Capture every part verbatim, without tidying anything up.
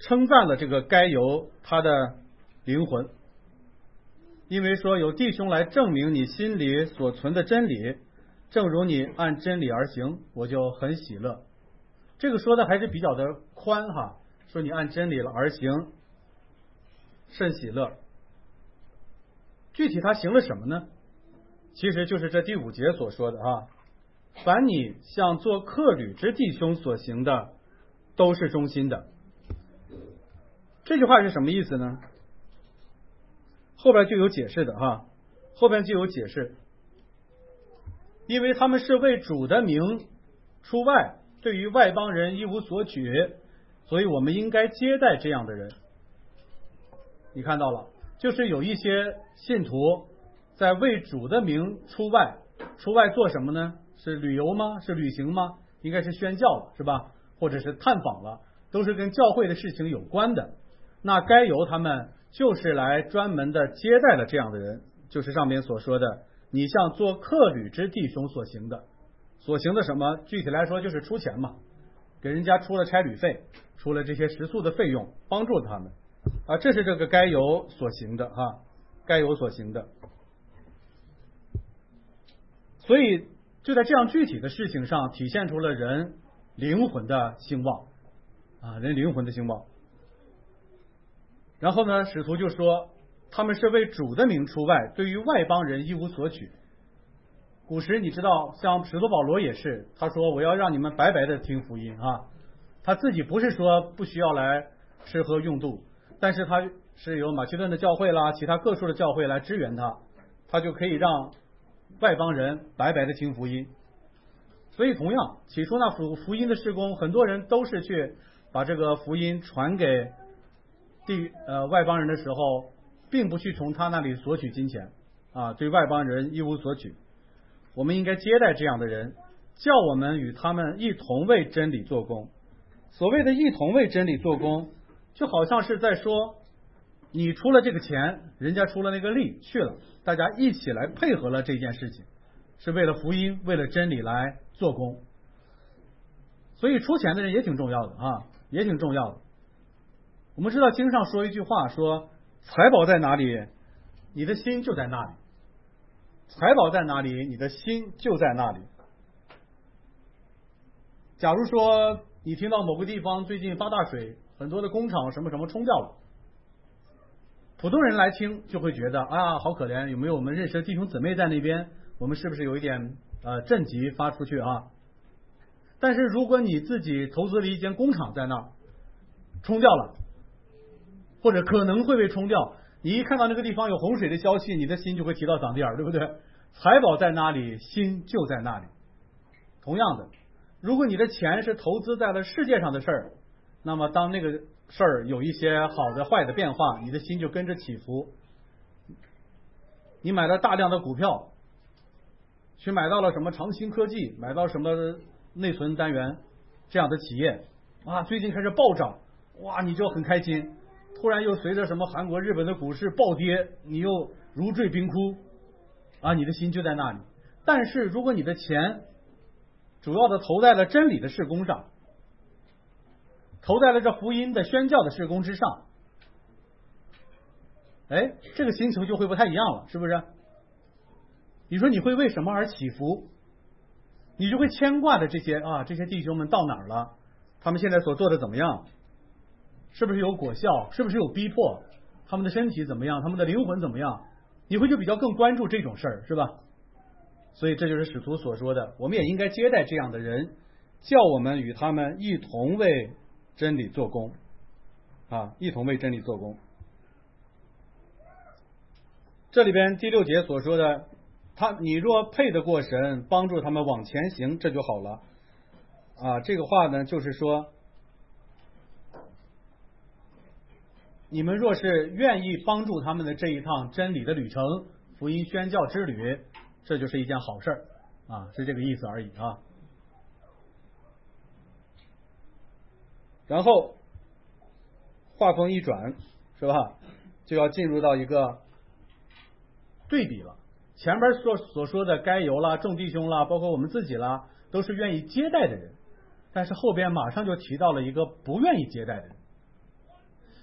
称赞了这个该犹他的灵魂，因为说有弟兄来证明你心里所存的真理，正如你按真理而行，我就很喜乐。这个说的还是比较的宽哈，说你按真理了而行，甚喜乐。具体他行了什么呢？其实就是这第五节所说的啊，凡你向做客旅之弟兄所行的，都是忠心的。这句话是什么意思呢？后边就有解释的哈，后边就有解释，因为他们是为主的名出外，对于外邦人一无所取，所以我们应该接待这样的人。你看到了，就是有一些信徒在为主的名出外，出外做什么呢？是旅游吗？是旅行吗？应该是宣教了，是吧？或者是探访了，都是跟教会的事情有关的。那该由他们就是来专门的接待了这样的人，就是上面所说的，你像做客旅之弟兄所行的，所行的什么？具体来说就是出钱嘛，给人家出了差旅费，出了这些食宿的费用，帮助他们啊，这是这个该由所行的哈，该由所行的。所以就在这样具体的事情上，体现出了人灵魂的兴旺啊，人灵魂的兴旺。然后呢，使徒就说他们是为主的名出外，对于外邦人一无所取。古时你知道，像使徒保罗也是，他说我要让你们白白的听福音啊。他自己不是说不需要来吃喝用度，但是他是由马其顿的教会啦，其他各处的教会来支援他，他就可以让外邦人白白的听福音。所以同样，起初那福福音的事工，很多人都是去把这个福音传给地呃外邦人的时候，并不去从他那里索取金钱啊，对外邦人一无所取。我们应该接待这样的人，叫我们与他们一同为真理做工。所谓的一同为真理做工，就好像是在说，你出了这个钱，人家出了那个力去了，大家一起来配合了这件事情，是为了福音，为了真理来做工。所以出钱的人也挺重要的啊，也挺重要的。我们知道经上说一句话，说财宝在哪里，你的心就在那里。财宝在哪里，你的心就在那里。假如说你听到某个地方最近发大水，很多的工厂什么什么冲掉了，普通人来听就会觉得啊，好可怜，有没有我们认识的弟兄姊妹在那边，我们是不是有一点呃赈济发出去啊？但是如果你自己投资了一间工厂在那儿，冲掉了，或者可能会被冲掉，你一看到那个地方有洪水的消息，你的心就会提到嗓子眼儿，对不对？财宝在哪里，心就在那里。同样的，如果你的钱是投资在了世界上的事儿，那么当那个事儿有一些好的坏的变化，你的心就跟着起伏。你买了大量的股票，去买到了什么长兴科技，买到什么内存单元这样的企业，哇，最近开始暴涨，哇，你就很开心。突然又随着什么韩国、日本的股市暴跌，你又如坠冰窟啊，你的心就在那里。但是如果你的钱主要的投在了真理的事工上，投在了这福音的宣教的事工之上，哎，这个心情就会不太一样了，是不是？你说你会为什么而起伏？你就会牵挂的这些啊，这些弟兄们到哪儿了？他们现在所做的怎么样？是不是有果效？是不是有逼迫？他们的身体怎么样？他们的灵魂怎么样？你会就比较更关注这种事儿，是吧？所以这就是使徒所说的，我们也应该接待这样的人，叫我们与他们一同为真理做工啊，一同为真理做工。这里边第六节所说的，他你若配得过神，帮助他们往前行，这就好了啊。这个话呢，就是说，你们若是愿意帮助他们的这一趟真理的旅程，福音宣教之旅，这就是一件好事啊，是这个意思而已啊。然后话锋一转，是吧？就要进入到一个对比了。前边所所说的该由啦、众弟兄啦，包括我们自己啦，都是愿意接待的人，但是后边马上就提到了一个不愿意接待的人。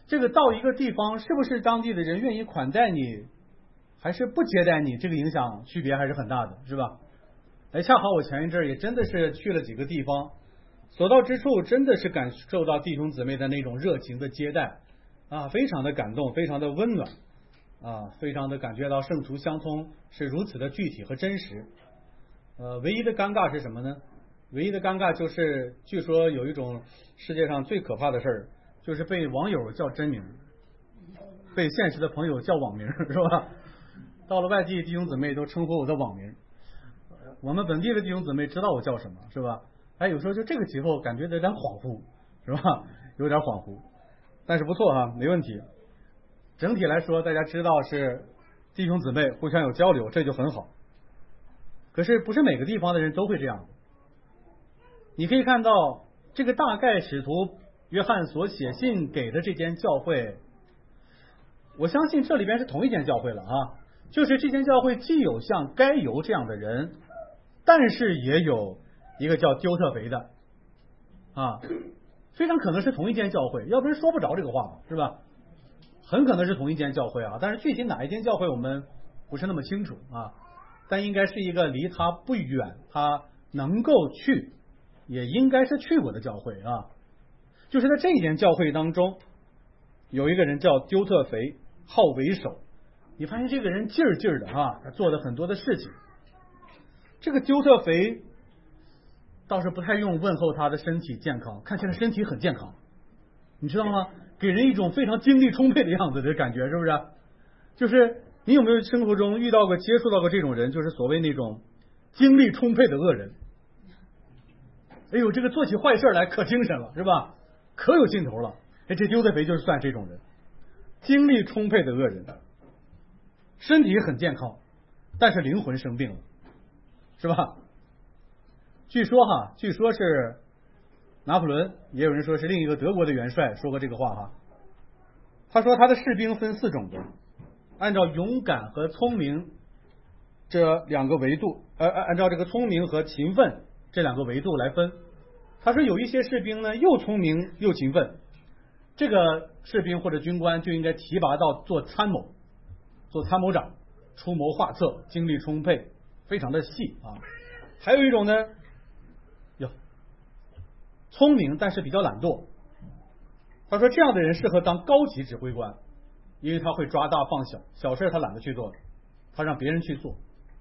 这个到一个地方，是不是当地的人愿意款待你，还是不接待你，这个影响区别还是很大的，是吧？哎，恰好我前一阵也真的是去了几个地方，所到之处真的是感受到弟兄姊妹的那种热情的接待啊，非常的感动，非常的温暖啊，非常的感觉到圣徒相通是如此的具体和真实。呃，唯一的尴尬是什么呢？唯一的尴尬就是，据说有一种世界上最可怕的事儿，就是被网友叫真名，被现实的朋友叫网名，是吧？到了外地，弟兄姊妹都称呼我的网名，我们本地的弟兄姊妹知道我叫什么，是吧？哎，有时候就这个时候感觉有点恍惚，是吧？有点恍惚，但是不错哈，没问题。整体来说，大家知道是弟兄姊妹互相有交流，这就很好。可是不是每个地方的人都会这样。你可以看到，这个大概使徒约翰所写信给的这间教会，我相信这里边是同一间教会了啊。就是这间教会既有像该犹这样的人，但是也有一个叫丢特腓的啊，非常可能是同一间教会，要不然说不着这个话，是吧？很可能是同一间教会啊，但是具体哪一间教会我们不是那么清楚啊，但应该是一个离他不远，他能够去，也应该是去过的教会啊。就是在这一间教会当中，有一个人叫丢特腓，号为首。你发现这个人劲儿劲儿的啊，他做了很多的事情。这个丢特腓倒是不太用问候他的身体健康，看起来身体很健康，你知道吗？给人一种非常精力充沛的样子的感觉，是不是？就是你有没有生活中遇到过、接触到过这种人，就是所谓那种精力充沛的恶人？哎呦，这个做起坏事来可精神了，是吧？可有劲头了。哎，这丢特腓就是算这种人，精力充沛的恶人，身体很健康，但是灵魂生病了，是吧？据说哈，据说是拿破仑，也有人说是另一个德国的元帅说过这个话哈。他说他的士兵分四种的，按照勇敢和聪明这两个维度，呃，按照这个聪明和勤奋这两个维度来分。他说有一些士兵呢又聪明又勤奋，这个士兵或者军官就应该提拔到做参谋，做参谋长，出谋划策，精力充沛，非常的细啊。还有一种呢，哟，聪明但是比较懒惰。他说这样的人适合当高级指挥官，因为他会抓大放小，小事他懒得去做，他让别人去做。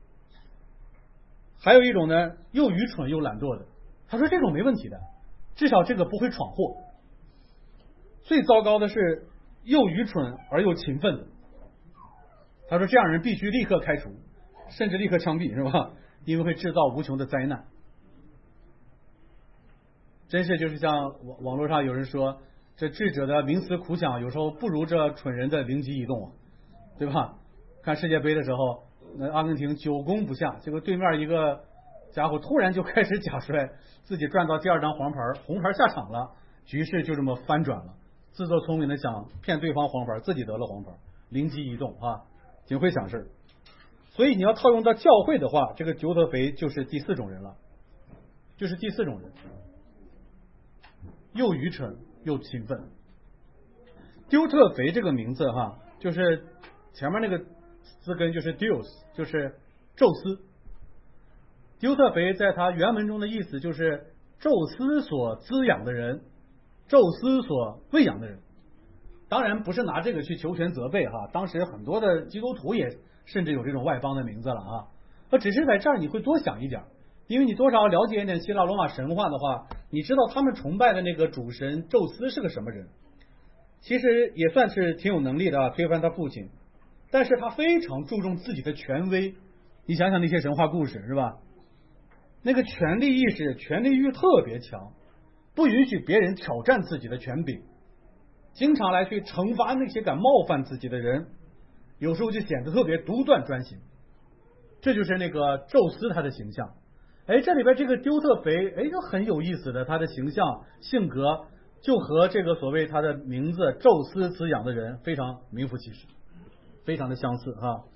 还有一种呢，又愚蠢又懒惰的，他说这种没问题的，至少这个不会闯祸。最糟糕的是又愚蠢而又勤奋的，他说这样人必须立刻开除，甚至立刻枪毙，是吧？因为会制造无穷的灾难。真是就是像网网络上有人说，这智者的冥思苦想有时候不如这蠢人的灵机一动啊，对吧？看世界杯的时候，那阿根廷久攻不下，结果对面一个家伙突然就开始假摔，自己赚到第二张黄牌，红牌下场了，局势就这么翻转了。自作聪明的想骗对方黄牌，自己得了黄牌，灵机一动啊，挺会想事。所以你要套用到教会的话，这个丢特腓就是第四种人了，就是第四种人，又愚蠢又勤奋。丢特腓这个名字哈，就是前面那个字根就是 Deus， 就是宙斯。丢特腓在他原文中的意思就是宙斯所滋养的人，宙斯所喂养的人。当然不是拿这个去求全责备哈，当时很多的基督徒也甚至有这种外邦的名字了啊。那只是在这儿你会多想一点，因为你多少了解一点希腊罗马神话的话，你知道他们崇拜的那个主神宙斯是个什么人。其实也算是挺有能力的啊，推翻他父亲，但是他非常注重自己的权威。你想想那些神话故事是吧？那个权力意识、权力欲特别强，不允许别人挑战自己的权柄，经常来去惩罚那些敢冒犯自己的人，有时候就显得特别独断专行。这就是那个宙斯他的形象。哎，这里边这个丢特腓，哎，就很有意思的，他的形象性格就和这个所谓他的名字宙斯滋养的人非常名副其实，非常的相似哈。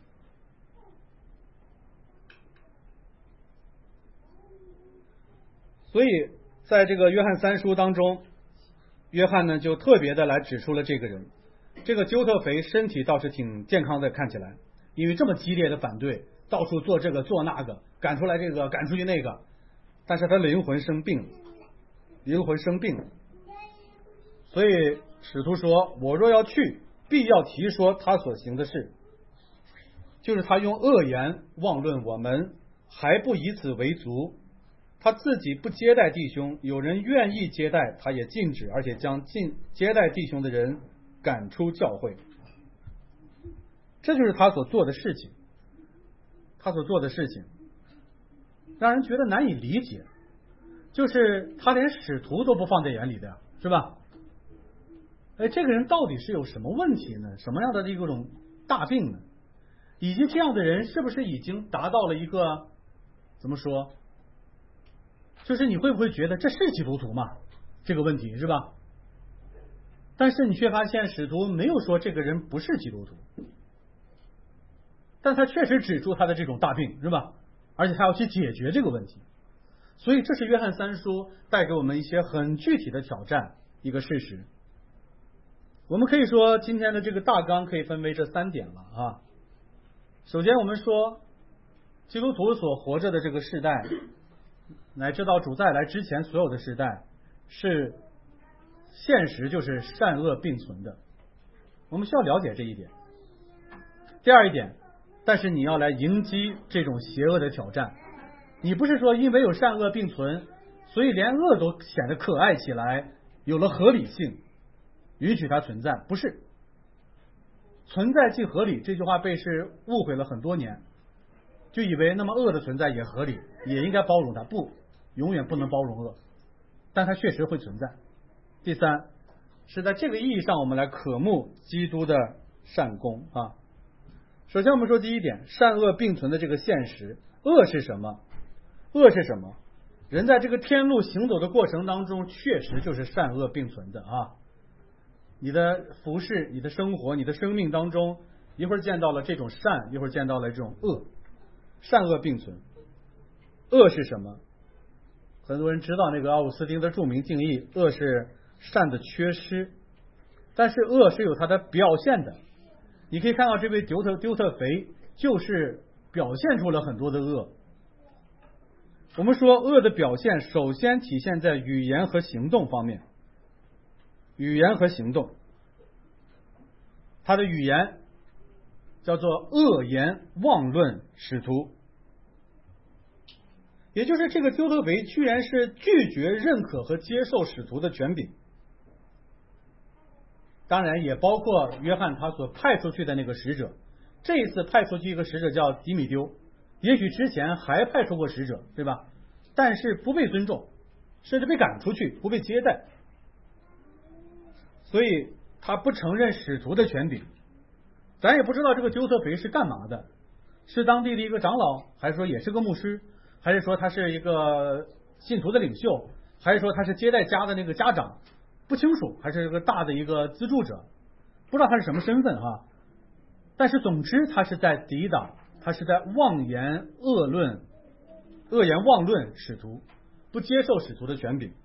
所以在这个约翰三书当中，约翰呢就特别的来指出了这个人， 这个纠特腓身体倒是挺健康的，看起来，因为这么激烈的反对，到处做这个做那个，赶出来这个赶出去那个，但是他灵魂生病了，灵魂生病了。所以使徒说，我若要去，必要提说他所行的事，就是他用恶言妄论我们，还不以此为足，他自己不接待弟兄，有人愿意接待，他也禁止，而且将禁接待弟兄的人赶出教会。这就是他所做的事情，他所做的事情让人觉得难以理解，就是他连使徒都不放在眼里的，是吧？哎，这个人到底是有什么问题呢？什么样的一种大病呢？以及这样的人是不是已经达到了一个怎么说？就是你会不会觉得这是基督徒吗？这个问题是吧？但是你却发现使徒没有说这个人不是基督徒，但他确实指出他的这种大病，是吧？而且他要去解决这个问题。所以这是约翰三书带给我们一些很具体的挑战，一个事实。我们可以说今天的这个大纲可以分为这三点了啊。首先我们说基督徒所活着的这个世代，乃至到主再来之前所有的时代，是现实就是善恶并存的，我们需要了解这一点。第二一点，但是你要来迎击这种邪恶的挑战，你不是说因为有善恶并存，所以连恶都显得可爱起来，有了合理性，允许它存在，不是。存在即合理这句话被是误会了很多年，就以为那么恶的存在也合理，也应该包容它，不，永远不能包容恶，但它确实会存在。第三，是在这个意义上我们来渴慕基督的善功啊。首先我们说第一点，善恶并存的这个现实。恶是什么？恶是什么？人在这个天路行走的过程当中，确实就是善恶并存的啊。你的服饰、你的生活、你的生命当中，一会儿见到了这种善，一会儿见到了这种恶，善恶并存。恶是什么？很多人知道那个奥古斯丁的著名定义，恶是善的缺失，但是恶是有它的表现的。你可以看到这位丢特丢特腓就是表现出了很多的恶。我们说恶的表现首先体现在语言和行动方面，语言和行动，他的语言叫做恶言妄论使徒，也就是这个丢特腓居然是拒绝认可和接受使徒的权柄。当然也包括约翰他所派出去的那个使者，这一次派出去一个使者叫迪米丢，也许之前还派出过使者，对吧？但是不被尊重，甚至被赶出去，不被接待，所以他不承认使徒的权柄。咱也不知道这个丢特腓是干嘛的，是当地的一个长老，还是说也是个牧师，还是说他是一个信徒的领袖，还是说他是接待家的那个家长，不清楚，还是一个大的一个资助者，不知道他是什么身份啊。但是总之他是在抵挡，他是在妄言恶论恶言妄论使徒，不接受使徒的权柄。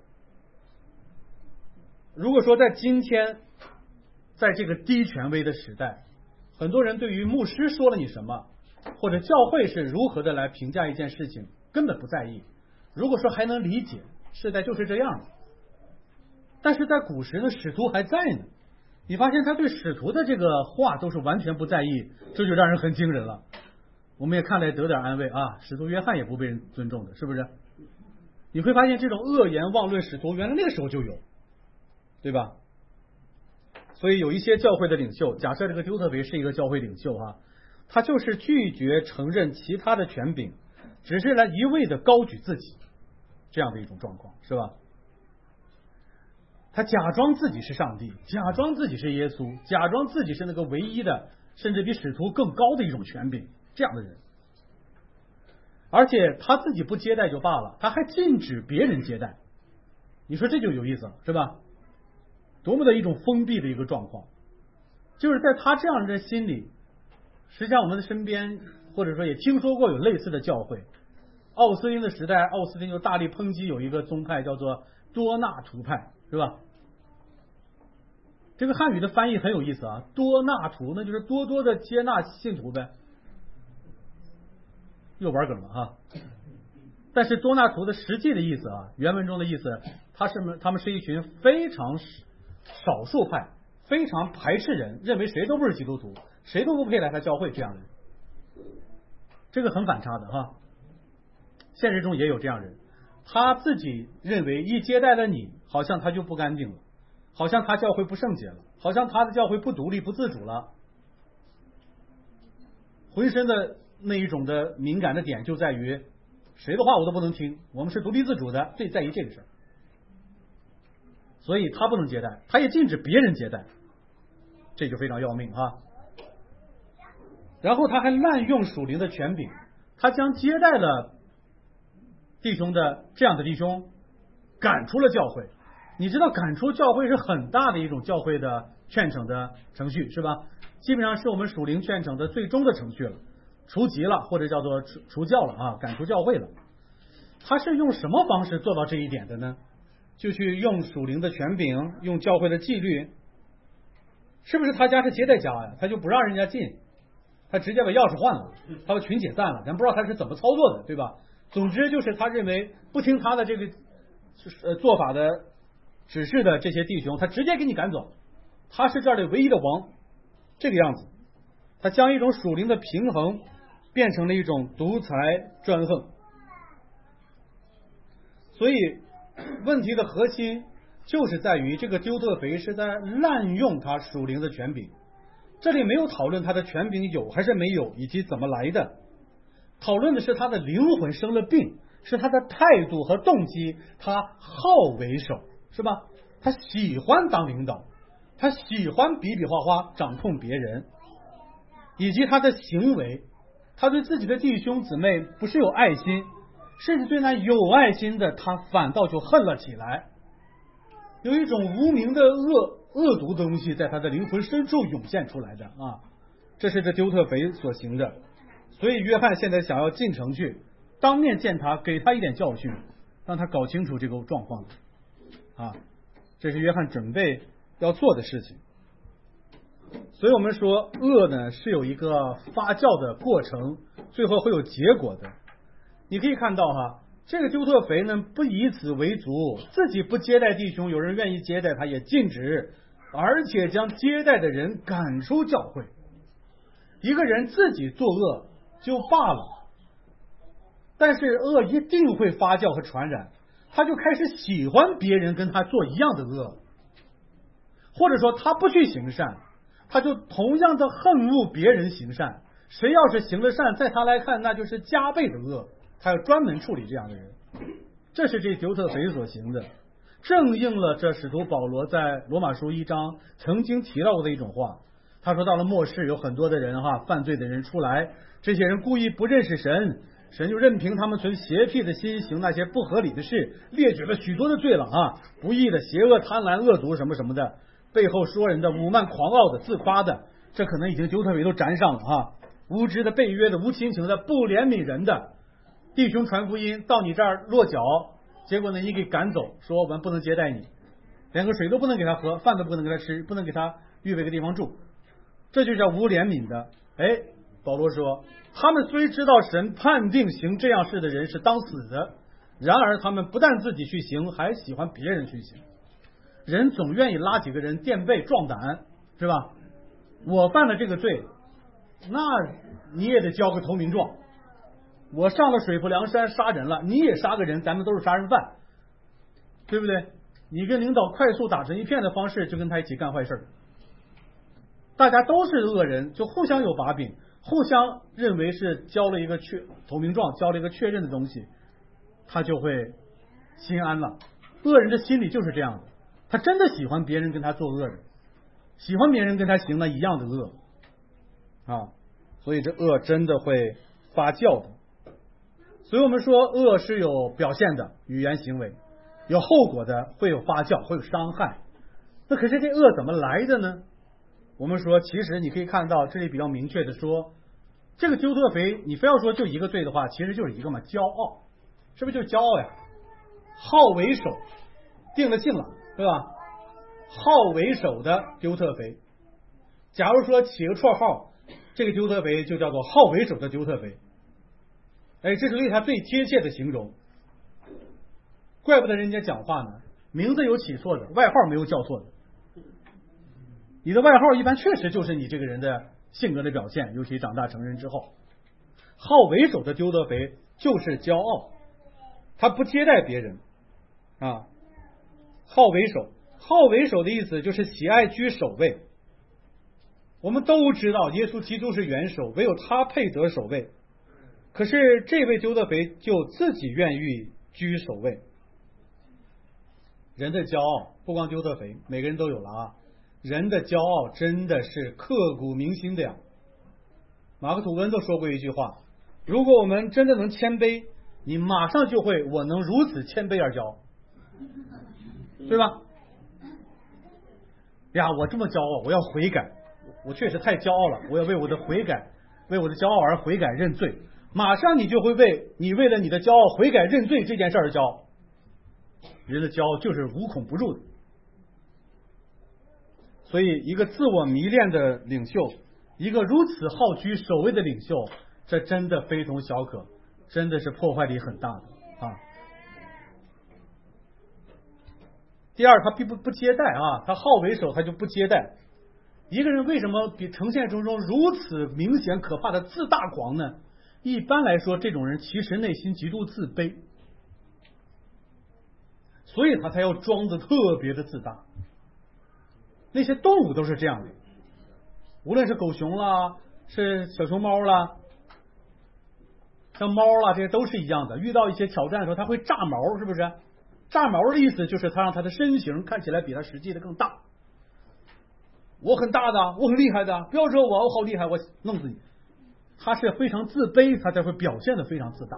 如果说在今天，在这个低权威的时代，很多人对于牧师说了你什么，或者教会是如何的来评价一件事情，根本不在意。如果说还能理解，时代就是这样的。但是在古时呢，使徒还在呢，你发现他对使徒的这个话都是完全不在意，这就让人很惊人了。我们也看来得点安慰啊，使徒约翰也不被人尊重的，是不是？你会发现这种恶言妄论使徒原来那个时候就有，对吧？所以有一些教会的领袖，假设这个丢特腓是一个教会领袖啊，他就是拒绝承认其他的权柄，只是来一味的高举自己，这样的一种状况，是吧？他假装自己是上帝，假装自己是耶稣，假装自己是那个唯一的，甚至比使徒更高的一种权柄，这样的人。而且他自己不接待就罢了，他还禁止别人接待，你说这就有意思了，是吧？多么的一种封闭的一个状况。就是在他这样的心里，实际上我们的身边或者说也听说过有类似的教会。奥斯汀的时代，奥斯汀就大力抨击有一个宗派叫做多纳图派，是吧？ 这个汉语的翻译很有意思啊，多纳徒那就是多多的接纳信徒呗，又玩梗了哈。但是多纳徒的实际的意思啊，原文中的意思，他是他们是一群非常少数派，非常排斥人，认为谁都不是基督徒，谁都不配来他教会这样的人。这个很反差的哈。现实中也有这样人，他自己认为一接待了你，好像他就不干净了，好像他教会不圣洁了，好像他的教会不独立不自主了，浑身的那一种的敏感的点就在于谁的话我都不能听，我们是独立自主的，最在意这个事儿，所以他不能接待，他也禁止别人接待，这就非常要命啊。然后他还滥用属灵的权柄，他将接待了弟兄的这样的弟兄赶出了教会。你知道赶出教会是很大的一种教会的劝惩的程序是吧？基本上是我们属灵劝惩的最终的程序了，除籍了或者叫做除除教了啊，赶出教会了。他是用什么方式做到这一点的呢？就去用属灵的权柄，用教会的纪律。是不是他家是接待家呀？他就不让人家进，他直接把钥匙换了，他把群解散了，咱不知道他是怎么操作的，对吧？总之就是他认为不听他的这个呃做法的指示的这些弟兄，他直接给你赶走，他是这儿的唯一的王，这个样子。他将一种属灵的平衡变成了一种独裁专横。所以问题的核心就是在于这个丢特腓是在滥用他属灵的权柄。这里没有讨论他的权柄有还是没有，以及怎么来的，讨论的是他的灵魂生了病，是他的态度和动机，他好为首，是吧？他喜欢当领导，他喜欢比比划划掌控别人，以及他的行为，他对自己的弟兄姊妹不是有爱心，甚至对那有爱心的他反倒就恨了起来，有一种无名的恶恶毒的东西在他的灵魂深处涌现出来的啊，这是这丢特腓所行的。所以约翰现在想要进城去当面见他，给他一点教训，让他搞清楚这个状况啊，这是约翰准备要做的事情。所以我们说恶呢是有一个发酵的过程，最后会有结果的。你可以看到哈，这个丢特腓呢不以此为足，自己不接待弟兄，有人愿意接待他也禁止，而且将接待的人赶出教会。一个人自己作恶就罢了，但是恶一定会发酵和传染，他就开始喜欢别人跟他做一样的恶，或者说他不去行善，他就同样的恨恶别人行善。谁要是行了善，在他来看那就是加倍的恶，他要专门处理这样的人。这是这丢特腓所行的，正应了这使徒保罗在罗马书一章曾经提到过的一种话。他说到了末世有很多的人哈，犯罪的人出来，这些人故意不认识神，神就任凭他们存邪僻的心行那些不合理的事，列举了许多的罪了啊，不义的、邪恶、贪婪、恶毒什么什么的，背后说人的、侮慢、狂傲的、自夸的，这可能已经丢特腓都沾上了啊。无知的、背约的、无亲情的、不怜悯人的，弟兄传福音到你这儿落脚，结果呢你给赶走，说我们不能接待你，连个水都不能给他喝，饭都不能给他吃，不能给他预备个地方住，这就叫无怜悯的。哎，保罗说他们虽知道神判定行这样事的人是当死的，然而他们不但自己去行，还喜欢别人去行。人总愿意拉几个人垫背壮胆，是吧？我犯了这个罪，那你也得交个投名状。我上了水泊梁山杀人了，你也杀个人，咱们都是杀人犯，对不对？你跟领导快速打成一片的方式就跟他一起干坏事，大家都是恶人，就互相有把柄，互相认为是交了一个确投名状，交了一个确认的东西，他就会心安了。恶人的心理就是这样的，他真的喜欢别人跟他做恶人，喜欢别人跟他行了一样的恶啊，所以这恶真的会发酵的。所以我们说恶是有表现的语言行为，有后果的，会有发酵，会有伤害。那可是这恶怎么来的呢？我们说其实你可以看到这里比较明确的说，这个丢特腓你非要说就一个罪的话，其实就是一个嘛，骄傲，是不是就是骄傲呀？好为首，定了性了，对吧？ 好为首的丢特肥。假如说起个绰号，这个丢特肥就叫做好为首的丢特肥。哎，这是对他最贴切的形容。怪不得人家讲话呢，名字有起错的，外号没有叫错的。你的外号一般确实就是你这个人的性格的表现，尤其长大成人之后。好为首的丢特肥就是骄傲，他不接待别人啊。好为首，好为首的意思就是喜爱居首位。我们都知道耶稣基督是元首，唯有他配得首位。可是这位丢特肥就自己愿意居首位。人的骄傲不光丢特肥，每个人都有了啊。人的骄傲真的是刻骨铭心的呀。马克吐温都说过一句话，如果我们真的能谦卑，你马上就会我能如此谦卑而骄傲，对吧？呀，我这么骄傲，我要悔改，我确实太骄傲了，我要为我的悔改，为我的骄傲而悔改认罪。马上你就会为你为了你的骄傲悔改认罪这件事而骄傲。人的骄傲就是无孔不入的。所以一个自我迷恋的领袖，一个如此好居首位的领袖，这真的非同小可，真的是破坏力很大的啊。第二，他并不不接待啊，他好为首，他就不接待。一个人为什么比呈现中中如此明显可怕的自大狂呢？一般来说，这种人其实内心极度自卑，所以他才要装的特别的自大。那些动物都是这样的，无论是狗熊啦，是小熊猫啦，像猫啦，这些都是一样的。遇到一些挑战的时候，它会炸毛，是不是？炸毛的意思就是它让它的身形看起来比它实际的更大。我很大的，我很厉害的，不要惹我，我好厉害，我弄死你。他是非常自卑，他才会表现的非常自大。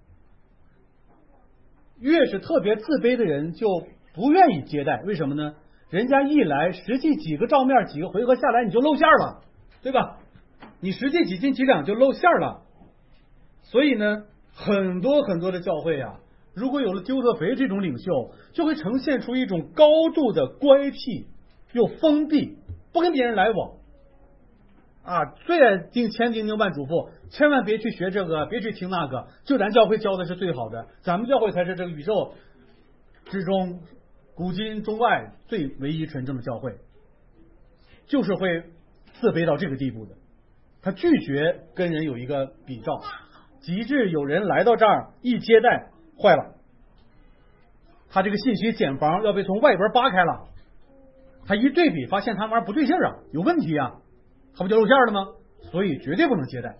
越是特别自卑的人，就不愿意接待，为什么呢？人家一来，实际几个照面几个回合下来，你就露馅了，对吧？你实际几斤几两就露馅了。所以呢，很多很多的教会啊，如果有了丢特肥这种领袖，就会呈现出一种高度的乖僻又封闭，不跟别人来往啊，最爱叮千叮咛万嘱咐，千万别去学这个，别去听那个，就咱教会教的是最好的，咱们教会才是这个宇宙之中古今中外最唯一纯正的教会，就是会自卑到这个地步的。他拒绝跟人有一个比照，极致有人来到这儿一接待，坏了，他这个信息茧房要被从外边扒开了，他一对比发现他玩意儿不对劲啊，有问题啊，他不就露馅了吗？所以绝对不能接待，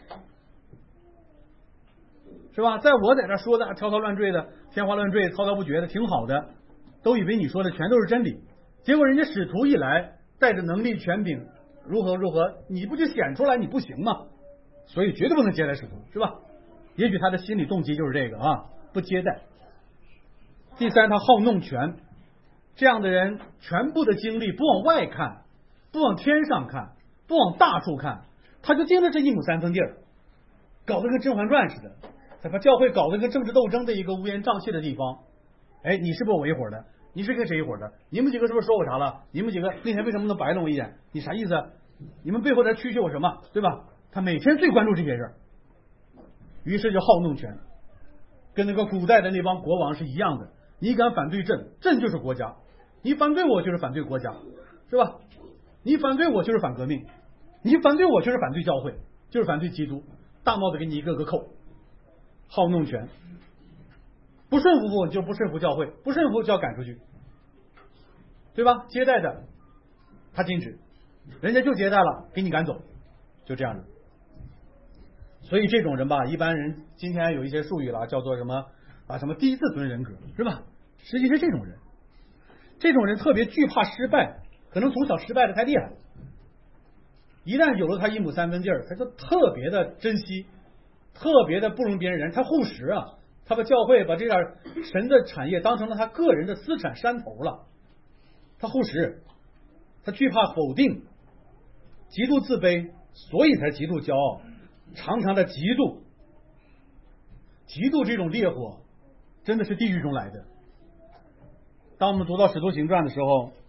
是吧？在我在这说的条条乱坠的，天花乱坠，滔滔不绝的，挺好的，都以为你说的全都是真理，结果人家使徒一来，带着能力权柄，如何如何，你不就显出来你不行吗？所以绝对不能接待使徒，是吧？也许他的心理动机就是这个啊，不接待。第三，他好弄权，这样的人全部的精力不往外看，不往天上看，不往大处看，他就盯着这一亩三分地儿，搞得跟《甄嬛传》似的，他把教会搞得跟政治斗争的一个乌烟瘴气的地方。哎，你是不是我一伙的？你是跟谁一伙的？你们几个是不是说我啥了？你们几个那天为什么能白了我一眼？你啥意思？你们背后在蛐蛐我什么？对吧？他每天最关注这些事，于是就好弄权，跟那个古代的那帮国王是一样的。你敢反对朕，朕就是国家；你反对我就是反对国家，是吧？你反对我就是反革命，你反对我就是反对教会，就是反对基督，大帽子给你一个个扣。好弄权，不顺服我就不顺服教会，不顺服就要赶出去，对吧？接待的他禁止，人家就接待了，给你赶走，就这样的。所以这种人吧，一般人今天有一些术语了，叫做什么啊？什么第一自尊人格，是吧？实际是这种人，这种人特别惧怕失败，可能从小失败的太厉害，一旦有了他一亩三分地儿，他就特别的珍惜，特别的不容别人人，他护食啊，他把教会把这点神的产业当成了他个人的资产山头了，他护食，他惧怕否定，极度自卑，所以才极度骄傲，常常的嫉妒，嫉妒这种烈火真的是地狱中来的。当我们读到使徒行传的时候，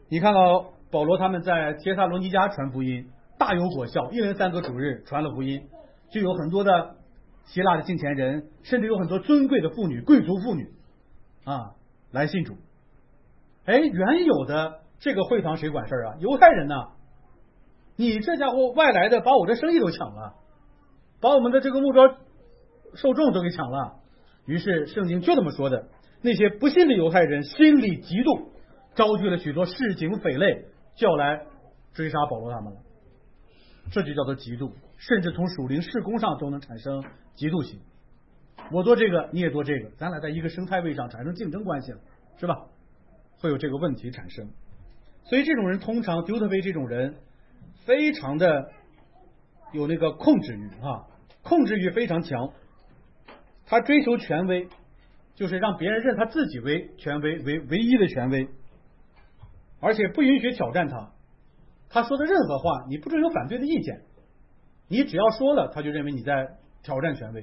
你看到保罗他们在帖撒罗尼迦传福音，大有果效，一连三个主日传了福音，就有很多的希腊的敬虔人，甚至有很多尊贵的妇女、贵族妇女啊来信主。哎，原有的这个会堂谁管事啊？犹太人呐！你这家伙外来的把我的生意都抢了，把我们的这个目标受众都给抢了。于是圣经就这么说的，那些不信的犹太人心里嫉妒，招聚了许多市井匪类，就要来追杀保罗他们了。这就叫做嫉妒，甚至从属灵事工上都能产生嫉妒心。我做这个，你也做这个，咱俩在一个生态位上产生竞争关系了，是吧？会有这个问题产生。所以这种人通常丢特维这种人非常的有那个控制欲啊，控制欲非常强。他追求权威，就是让别人认他自己为权威，为唯一的权威，而且不允许挑战他。他说的任何话，你不准有反对的意见，你只要说了，他就认为你在挑战权威。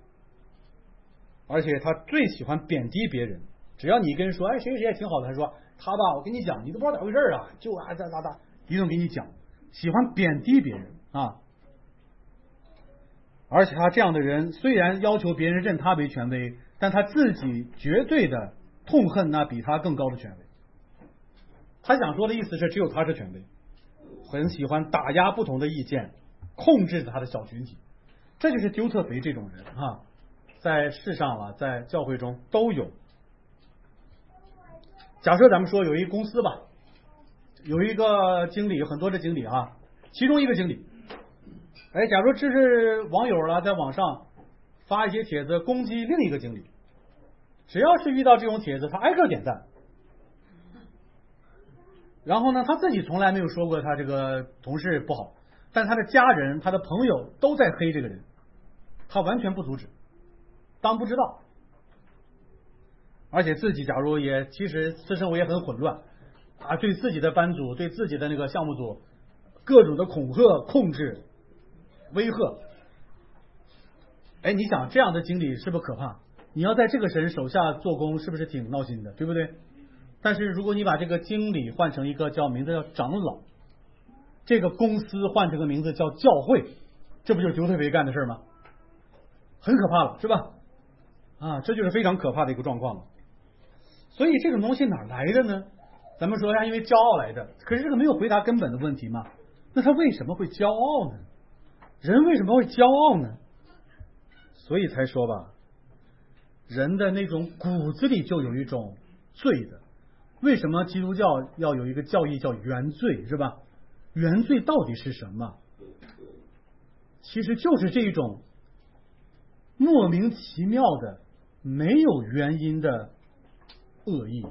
而且他最喜欢贬低别人，只要你跟人说，哎，谁谁谁挺好的，他说他吧，我跟你讲，你都不知道咋回事啊，就啊咋咋咋，一顿给你讲，喜欢贬低别人啊。而且他这样的人，虽然要求别人认他为权威，但他自己绝对的痛恨那比他更高的权威。他想说的意思是，只有他是权威，很喜欢打压不同的意见，控制他的小群体。这就是丢特腓这种人啊，在世上啊，在教会中都有。假设咱们说有一公司吧，有一个经理，很多的经理啊，其中一个经理，哎，假如这是网友啊，在网上发一些帖子攻击另一个经理，只要是遇到这种帖子，他挨个点赞。然后呢，他自己从来没有说过他这个同事不好，但他的家人、他的朋友都在黑这个人，他完全不阻止，当不知道。而且自己假如也其实私生活也很混乱啊，对自己的班组、对自己的那个项目组各种的恐吓、控制、威吓。哎，你想这样的经理是不是可怕？你要在这个人手下做工，是不是挺闹心的，对不对？但是如果你把这个经理换成一个叫名字叫长老，这个公司换成个名字叫教会，这不就是丢特腓干的事吗？很可怕了，是吧？啊，这就是非常可怕的一个状况了。所以这种东西哪来的呢？咱们说他因为骄傲来的，可是这个没有回答根本的问题嘛。那他为什么会骄傲呢？人为什么会骄傲呢？所以才说吧，人的那种骨子里就有一种罪的。为什么基督教要有一个教义叫原罪，是吧？原罪到底是什么？其实就是这种莫名其妙的、没有原因的恶意，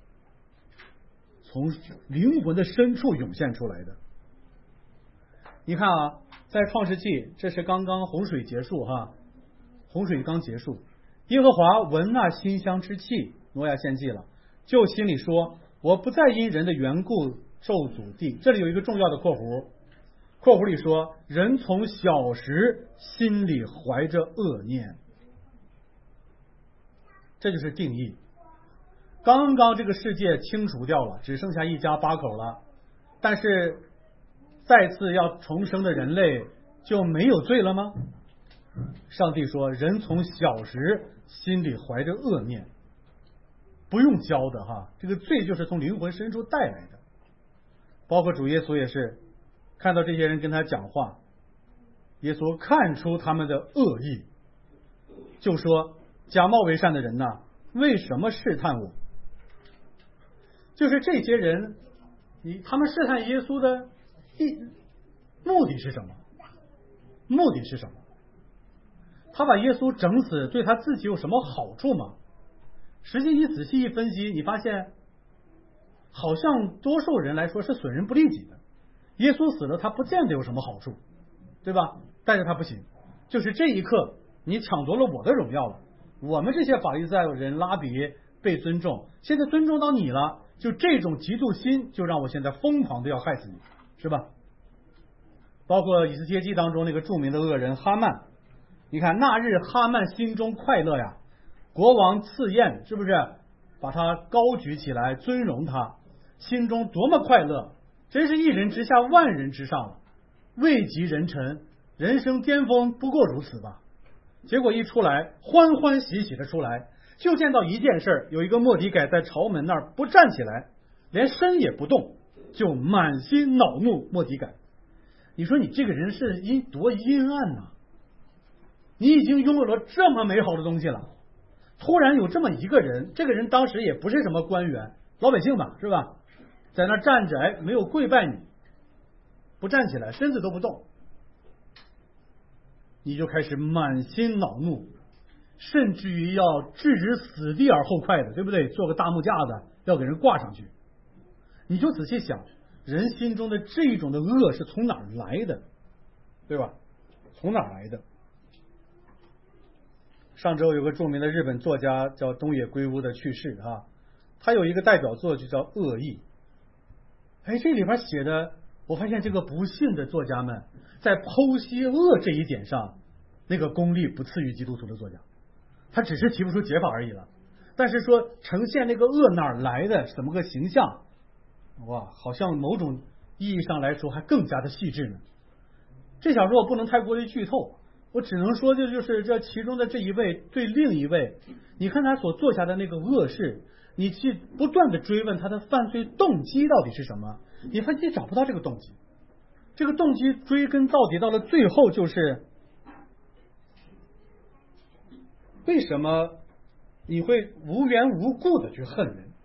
从灵魂的深处涌现出来的。你看啊，在创世纪，这是刚刚洪水结束哈，洪水刚结束，耶和华闻那馨香之气，挪亚献祭了，就心里说，我不再因人的缘故咒诅地。这里有一个重要的括弧，括弧里说，人从小时心里怀着恶念，这就是定义。刚刚这个世界清除掉了，只剩下一家八口了，但是再次要重生的人类就没有罪了吗？上帝说，人从小时心里怀着恶念，不用教的哈，这个罪就是从灵魂深处带来的。包括主耶稣也是看到这些人跟他讲话，耶稣看出他们的恶意，就说，假冒为善的人呐，为什么试探我？就是这些人，你他们试探耶稣的意目的是什么？目的是什么？他把耶稣整死对他自己有什么好处吗？实际你仔细一分析，你发现好像多数人来说是损人不利己的。耶稣死了，他不见得有什么好处，对吧？但是他不行，就是这一刻你抢夺了我的荣耀了，我们这些法利赛人拉比被尊重，现在尊重到你了，就这种嫉妒心就让我现在疯狂的要害死你，是吧？包括以斯帖记当中那个著名的恶人哈曼，你看那日哈曼心中快乐呀，国王赐宴，是不是把他高举起来尊荣他？ 心中多么快乐，真是一人之下万人之上了，位极人臣，人生巅峰不过如此吧。结果一出来，欢欢喜喜的出来，就见到一件事，有一个末底改在朝门那儿不站起来，连身也不动，就满心恼怒末底改。你说你这个人是阴多阴暗呐、啊！你已经拥有了这么美好的东西了，突然有这么一个人，这个人当时也不是什么官员，老百姓吧，是吧？在那站着，哎，没有跪拜你，不站起来，身子都不动，你就开始满心恼怒，甚至于要置之死地而后快的，对不对？做个大木架子要给人挂上去。你就仔细想，人心中的这种的恶是从哪儿来的，对吧？从哪儿来的？上周有个著名的日本作家叫东野圭吾的去世啊，他有一个代表作就叫《恶意》。哎，这里边写的，我发现这个不幸的作家们在剖析恶这一点上，那个功力不次于基督徒的作家，他只是提不出解法而已了。但是说呈现那个恶哪儿来的，怎么个形象，哇，好像某种意义上来说还更加的细致呢。这小说我不能太过于剧透，我只能说这就是这其中的这一位对另一位，你看他所做下的那个恶事，你去不断的追问他的犯罪动机到底是什么，你发现找不到这个动机，这个动机追根到底到了最后就是为什么你会无缘无故的去恨人。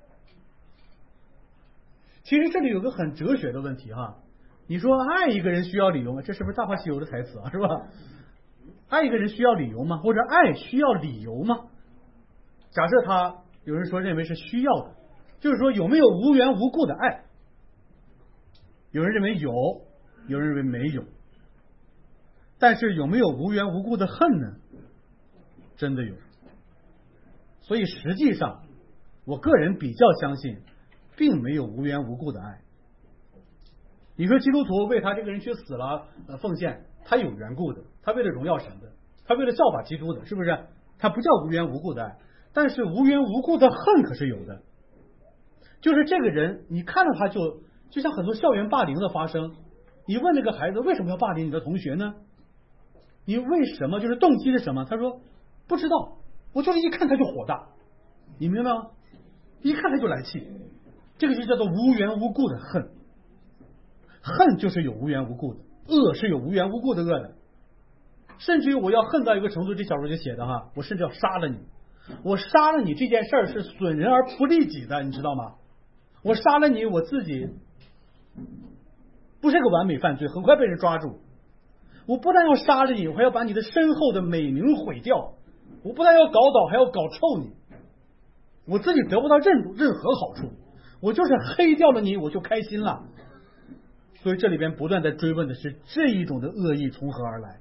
其实这里有个很哲学的问题哈，你说爱一个人需要理由吗？这是不是大话西游的台词啊，是吧？爱一个人需要理由吗？或者爱需要理由吗？假设他有人说认为是需要的，就是说有没有无缘无故的爱？有人认为有，有人认为没有。但是有没有无缘无故的恨呢？真的有。所以实际上我个人比较相信并没有无缘无故的爱。你说基督徒为他这个人去死了、呃、奉献，他有缘故的，他为了荣耀神的，他为了效法基督的，是不是？他不叫无缘无故的爱。但是无缘无故的恨可是有的，就是这个人你看到他就就像很多校园霸凌的发生，你问那个孩子为什么要霸凌你的同学呢？你为什么，就是动机是什么？他说不知道，我就是一看他就火大，你明白吗？一看他就来气，这个就叫做无缘无故的恨。恨就是有无缘无故的，恶是有无缘无故的恶的。甚至于我要恨到一个程度，这小说就写的哈，我甚至要杀了你。我杀了你这件事儿是损人而不利己的，你知道吗？我杀了你，我自己不是个完美犯罪，很快被人抓住。我不但要杀了你，我还要把你的身后的美名毁掉。我不但要搞倒，还要搞臭你。我自己得不到任任何好处，我就是黑掉了你，我就开心了。所以这里边不断在追问的是这一种的恶意从何而来。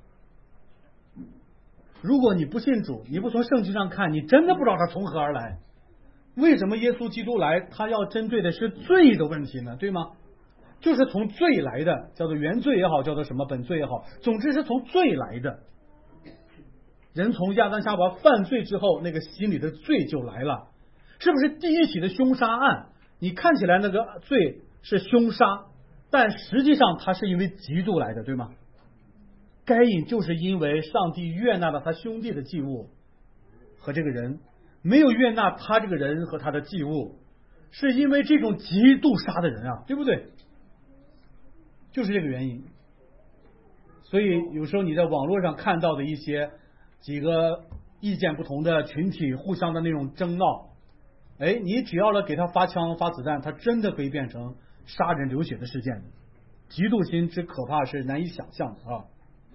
如果你不信主，你不从圣经上看，你真的不知道它从何而来。为什么耶稣基督来，他要针对的是罪的问题呢？对吗？就是从罪来的，叫做原罪也好，叫做什么本罪也好，总之是从罪来的。人从亚当夏娃犯罪之后，那个心里的罪就来了。是不是第一起的凶杀案，你看起来那个罪是凶杀，但实际上他是因为嫉妒来的，对吗？该隐就是因为上帝悦纳了他兄弟的祭物，和这个人没有悦纳他这个人和他的祭物，是因为这种嫉妒杀的人啊，对不对？就是这个原因。所以有时候你在网络上看到的一些几个意见不同的群体互相的那种争闹，哎，你只要了给他发枪发子弹，他真的可以变成杀人流血的事件。嫉妒心之可怕是难以想象的啊！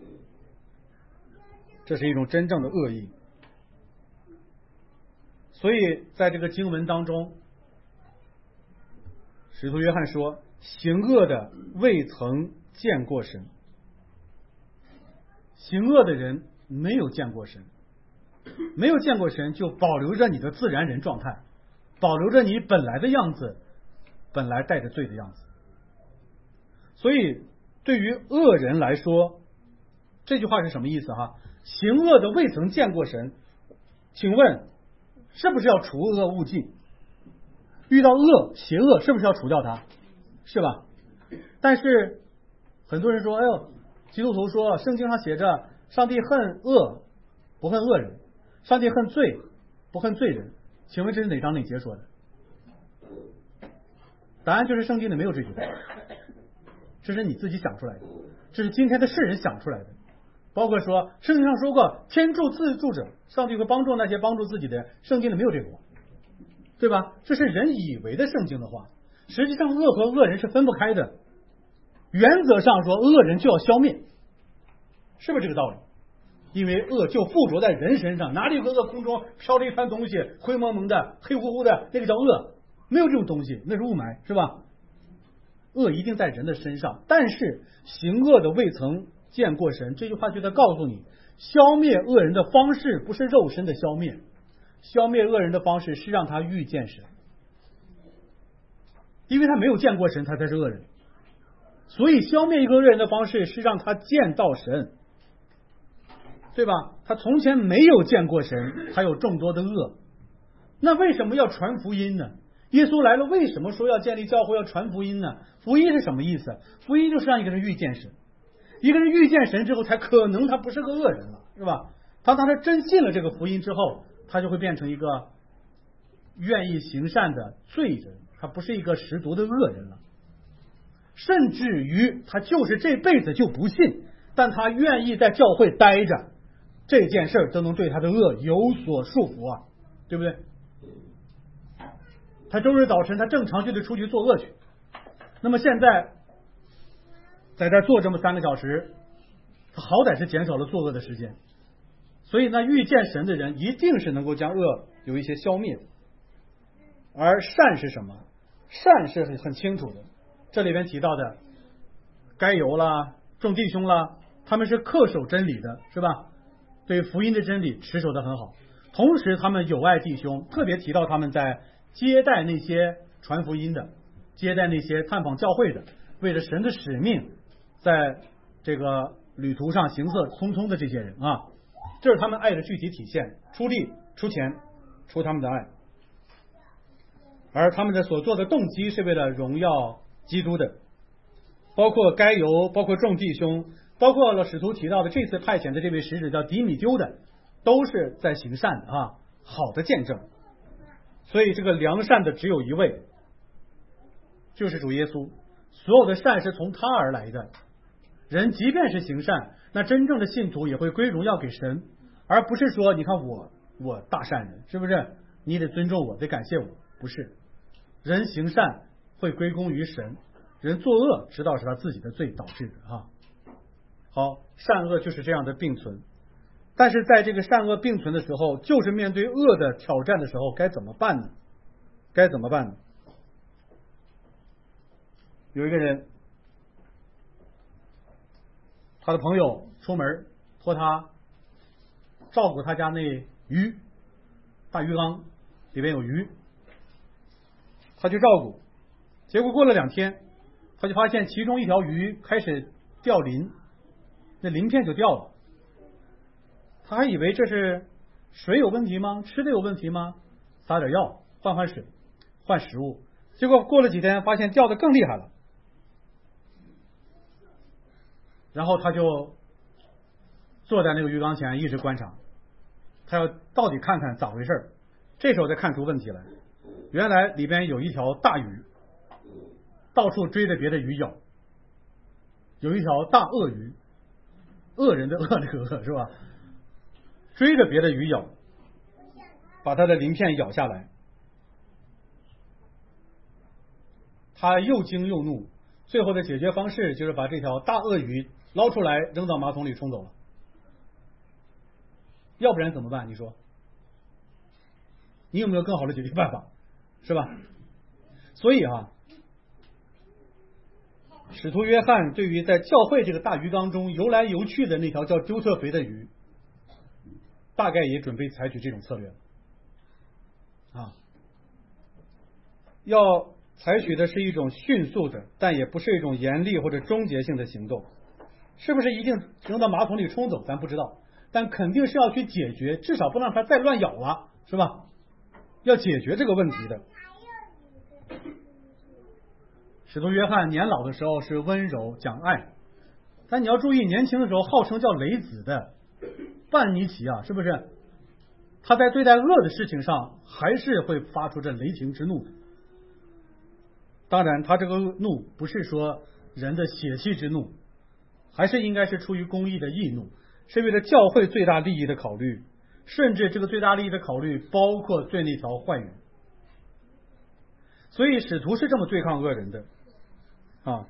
这是一种真正的恶意。所以在这个经文当中，使徒约翰说，行恶的未曾见过神。行恶的人没有见过神，没有见过神就保留着你的自然人状态，保留着你本来的样子，本来带着罪的样子。所以对于恶人来说，这句话是什么意思哈？行恶的未曾见过神，请问是不是要除恶务尽？ 遇到恶邪恶是不是要除掉它？是吧？但是很多人说，哎呦，基督徒说圣经上写着上帝恨恶不恨恶人，上帝恨罪不恨罪人，请问这是哪章哪节说的？答案就是圣经里没有这句话，这是你自己想出来的，这是今天的世人想出来的。包括说圣经上说过天助自助者，上帝会帮助那些帮助自己的人，圣经里没有这个话，对吧？这是人以为的圣经的话，实际上恶和恶人是分不开的。原则上说恶人就要消灭，是不是这个道理？因为恶就附着在人身上，哪里有个恶空中飘着一团东西，灰蒙蒙的黑乎乎的，那个叫恶，没有这种东西，那是雾霾，是吧？恶一定在人的身上，但是行恶的未曾见过神，这句话就在告诉你，消灭恶人的方式不是肉身的消灭，消灭恶人的方式是让他遇见神，因为他没有见过神，他才是恶人。所以消灭一个恶人的方式是让他见到神，对吧？他从前没有见过神，他有众多的恶。那为什么要传福音呢？耶稣来了，为什么说要建立教会，要传福音呢？福音是什么意思？福音就是让一个人遇见神，一个人遇见神之后，才可能他不是个恶人了，是吧？他当他真信了这个福音之后，他就会变成一个愿意行善的罪人，他不是一个十足的恶人了。甚至于他就是这辈子就不信，但他愿意在教会待着，这件事都能对他的恶有所束缚啊，对不对？他周日早晨他正常就得出去做恶去，那么现在在这坐这么三个小时，他好歹是减少了作恶的时间，所以呢，遇见神的人一定是能够将恶有一些消灭。而善是什么？善是很清楚的，这里边提到的该犹啦、众弟兄啦，他们是恪守真理的，是吧？对福音的真理持守的很好，同时他们友爱弟兄，特别提到他们在接待那些传福音的，接待那些探访教会的，为了神的使命在这个旅途上行色匆匆的这些人啊，这是他们爱的具体体现，出力出钱出他们的爱，而他们的所做的动机是为了荣耀基督的。包括该犹，包括众弟兄，包括了使徒提到的这次派遣的这位使者叫迪米丢的，都是在行善的啊，好的见证。所以这个良善的只有一位，就是主耶稣，所有的善是从他而来的。人即便是行善，那真正的信徒也会归荣耀给神，而不是说你看我我大善人，是不是？你得尊重我，得感谢我，不是。人行善会归功于神，人作恶知道是他自己的罪导致的啊。好，善恶就是这样的并存，但是在这个善恶并存的时候，就是面对恶的挑战的时候，该怎么办呢？该怎么办呢？有一个人，他的朋友出门托他照顾他家那鱼，大鱼缸里边有鱼，他去照顾，结果过了两天，他就发现其中一条鱼开始掉鳞，那鳞片就掉了。他还以为这是水有问题吗？吃的有问题吗？撒点药，换换水，换食物。结果过了几天，发现掉的更厉害了。然后他就坐在那个鱼缸前一直观察，他要到底看看咋回事。这时候才看出问题来，原来里边有一条大鱼，到处追着别的鱼咬，有一条大鳄鱼，恶人的恶那个恶是吧？追着别的鱼咬，把它的鳞片咬下来。他又惊又怒，最后的解决方式就是把这条大鳄鱼捞出来扔到马桶里冲走了。要不然怎么办？你说，你有没有更好的解决办法？是吧？所以啊，使徒约翰对于在教会这个大鱼缸中游来游去的那条叫丢特肥的鱼，大概也准备采取这种策略啊，要采取的是一种迅速的，但也不是一种严厉或者终结性的行动。是不是一定扔到马桶里冲走咱不知道，但肯定是要去解决，至少不让它再乱咬了，是吧？要解决这个问题的。 使徒约翰年老的时候是温柔讲爱，但你要注意，年轻的时候号称叫雷子的半尼奇啊，是不是？他在对待恶的事情上还是会发出这雷霆之怒的。当然，他这个怒不是说人的血气之怒，还是应该是出于公义的义怒，是为了教会最大利益的考虑，甚至这个最大利益的考虑包括对那条坏人。所以使徒是这么对抗恶人的啊。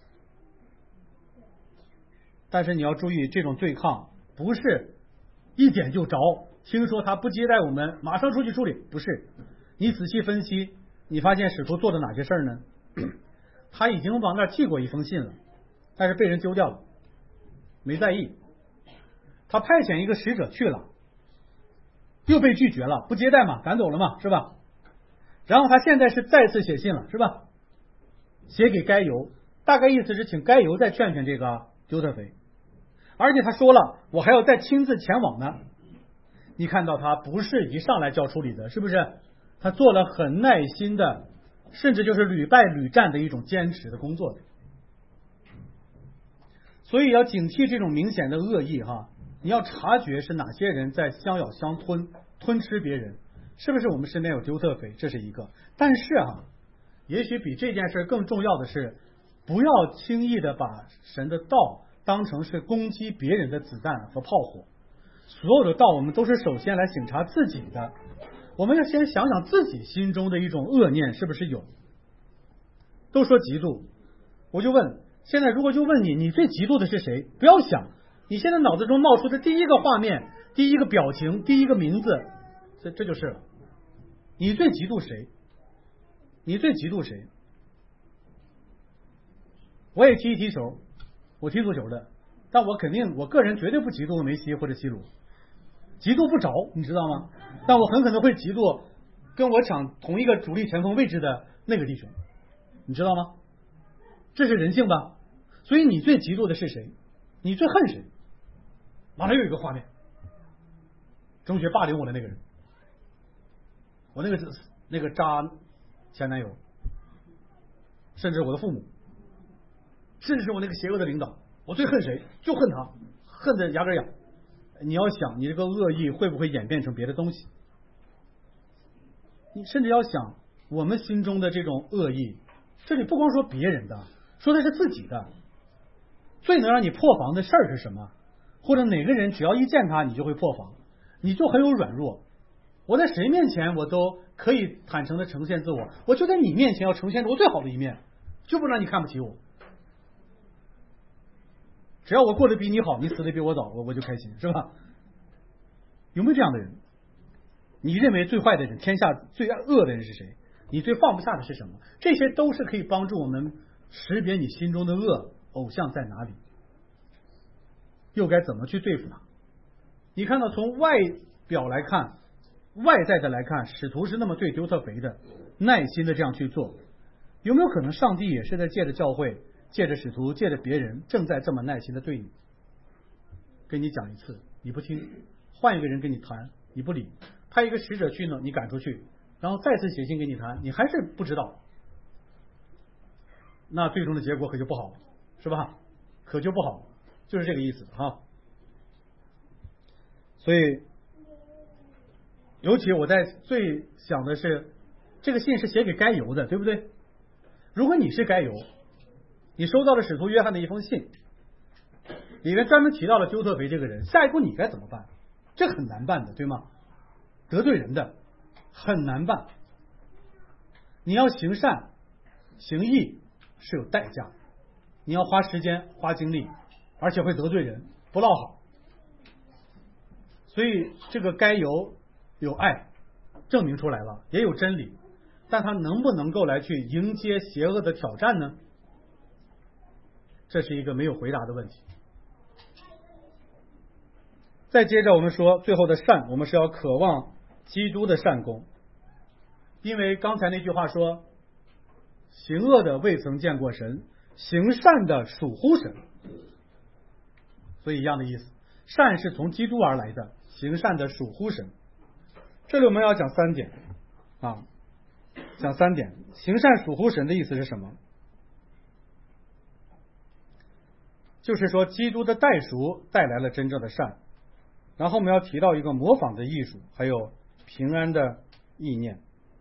但是你要注意，这种对抗不是一点就着，听说他不接待我们马上出去处理，不是。你仔细分析，你发现使徒做的哪些事儿呢？他已经往那儿寄过一封信了，但是被人丢掉了，没在意。他派遣一个使者去了，又被拒绝了，不接待嘛，赶走了嘛，是吧？然后他现在是再次写信了，是吧？写给该犹，大概意思是请该犹再劝劝这个丢特腓，而且他说了，我还要再亲自前往呢。你看到他不是一上来就要处理的，是不是？他做了很耐心的，甚至就是屡败屡战的一种坚持的工作的。所以要警惕这种明显的恶意哈，你要察觉是哪些人在相咬相吞，吞吃别人，是不是我们身边有丢特腓，这是一个。但是啊，也许比这件事更重要的是，不要轻易的把神的道当成是攻击别人的子弹和炮火。所有的道我们都是首先来省察自己的，我们要先想想自己心中的一种恶念是不是有。都说嫉妒，我就问，现在如果就问你，你最嫉妒的是谁？不要想，你现在脑子中冒出的第一个画面，第一个表情，第一个名字，这这就是了。你最嫉妒谁？你最嫉妒谁？我也踢一踢球，我踢足球的，但我肯定，我个人绝对不嫉妒梅西或者 C 罗，嫉妒不着，你知道吗？但我很可能会嫉妒跟我抢同一个主力前锋位置的那个弟兄，你知道吗？这是人性吧？所以你最嫉妒的是谁？你最恨谁？马上有一个画面，中学霸凌我的那个人，我那个那个渣前男友，甚至我的父母，甚至是我那个邪恶的领导，我最恨谁？就恨他，恨得牙根痒。你要想，你这个恶意会不会演变成别的东西？你甚至要想，我们心中的这种恶意，这里不光说别人的，说的是自己的。最能让你破防的事儿是什么？或者哪个人只要一见他，你就会破防，你就很有软弱。我在谁面前我都可以坦诚的呈现自我，我就在你面前要呈现出我最好的一面，就不让你看不起我。只要我过得比你好，你死得比我早，我我就开心，是吧？有没有这样的人？你认为最坏的人，天下最恶的人是谁？你最放不下的是什么？这些都是可以帮助我们识别你心中的恶偶像在哪里，又该怎么去对付他。你看到从外表来看，外在的来看，使徒是那么对丢特腓的，耐心的这样去做，有没有可能上帝也是在借着教会，借着使徒，借着别人，正在这么耐心的对你？跟你讲一次你不听，换一个人跟你谈你不理，派一个使者去呢你赶出去，然后再次写信给你谈，你还是不知道，那最终的结果可就不好了，是吧？可就不好了，就是这个意思哈。所以尤其我在最想的是，这个信是写给该犹的，对不对？如果你是该犹，你收到了使徒约翰的一封信，里面专门提到了丢特腓这个人，下一步你该怎么办？这很难办的，对吗？得罪人的很难办，你要行善行义是有代价，你要花时间花精力，而且会得罪人，不落好。所以这个该犹有爱证明出来了，也有真理，但他能不能够来去迎接邪恶的挑战呢？这是一个没有回答的问题。再接着我们说最后的善，我们是要渴望基督的善功，因为刚才那句话说，行恶的未曾见过神，行善的属乎神，所以一样的意思，善是从基督而来的，行善的属乎神。这里我们要讲三点啊，讲三点。行善属乎神的意思是什么？ 就是说基督的代赎带来了真正的善。然后我们要提到一个模仿的艺术，还有平安的意念。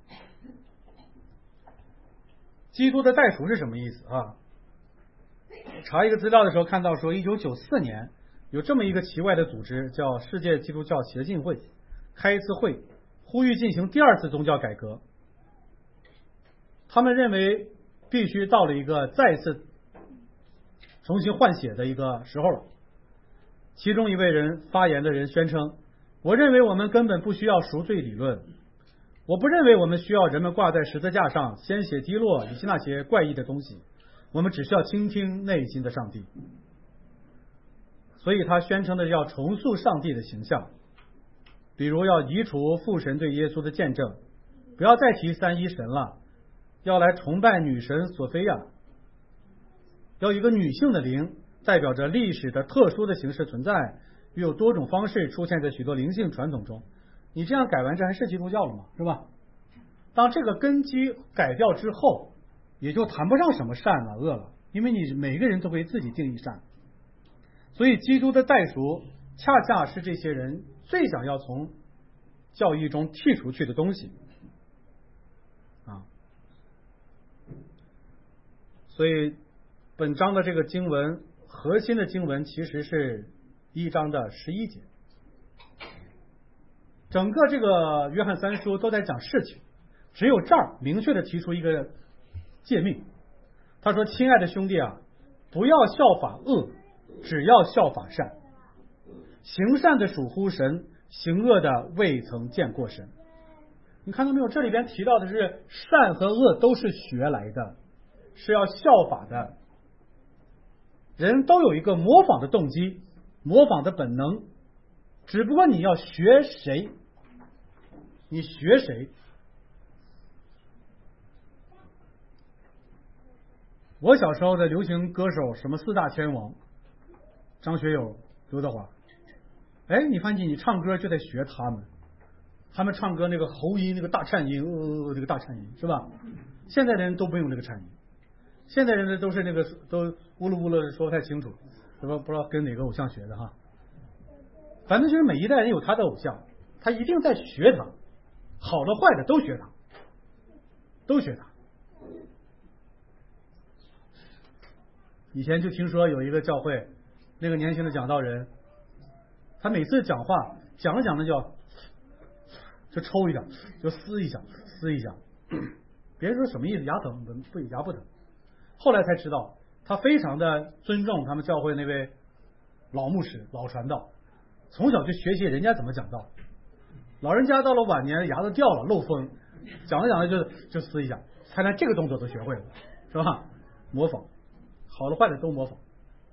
基督的代赎是什么意思啊？查一个资料的时候看到说，一九九四年有这么一个奇怪的组织叫世界基督教协进会，开一次会，呼吁进行第二次宗教改革。他们认为必须到了一个再次重新换血的一个时候了。其中一位人发言的人宣称，我认为我们根本不需要赎罪理论，我不认为我们需要人们挂在十字架上鲜血滴落以及那些怪异的东西，我们只需要倾听内心的上帝。所以他宣称的要重塑上帝的形象，比如要移除父神对耶稣的见证，不要再提三一神了，要来崇拜女神索菲亚，要一个女性的灵代表着历史的特殊的形式存在，又有多种方式出现在许多灵性传统中。你这样改完，这还是基督教了吗？是吧？当这个根基改掉之后，也就谈不上什么善了恶了，因为你每个人都会自己定义善。所以基督的代赎恰恰是这些人最想要从教义中剔除去的东西啊。所以本章的这个经文核心的经文其实是一章的十一节。整个这个约翰三书都在讲事情，只有这儿明确的提出一个诫命。他说：亲爱的兄弟啊，不要效法恶，只要效法善。行善的属乎神，行恶的未曾见过神。你看到没有？这里边提到的是善和恶都是学来的，是要效法的。人都有一个模仿的动机，模仿的本能，只不过你要学谁，你学谁。我小时候的流行歌手，什么四大天王，张学友、刘德华，哎，你发现你唱歌就得学他们，他们唱歌那个喉音，那个大颤音，呃，这个大颤音是吧？现在的人都不用这个颤音，现在人呢都是那个都呜噜呜噜说不太清楚，是吧？不知道跟哪个偶像学的哈。反正就是每一代人有他的偶像，他一定在学他，好的坏的都学他，都学他。以前就听说有一个教会，那个年轻的讲道人，他每次讲话讲着讲着就就抽一下，就撕一下，撕一下。别人说什么意思？牙疼？不，牙不疼。后来才知道，他非常的尊重他们教会那位老牧师、老传道，从小就学习人家怎么讲道。老人家到了晚年牙都掉了，漏风，讲着讲着就就撕一下，才连这个动作都学会了，是吧？模仿，好的坏的都模仿。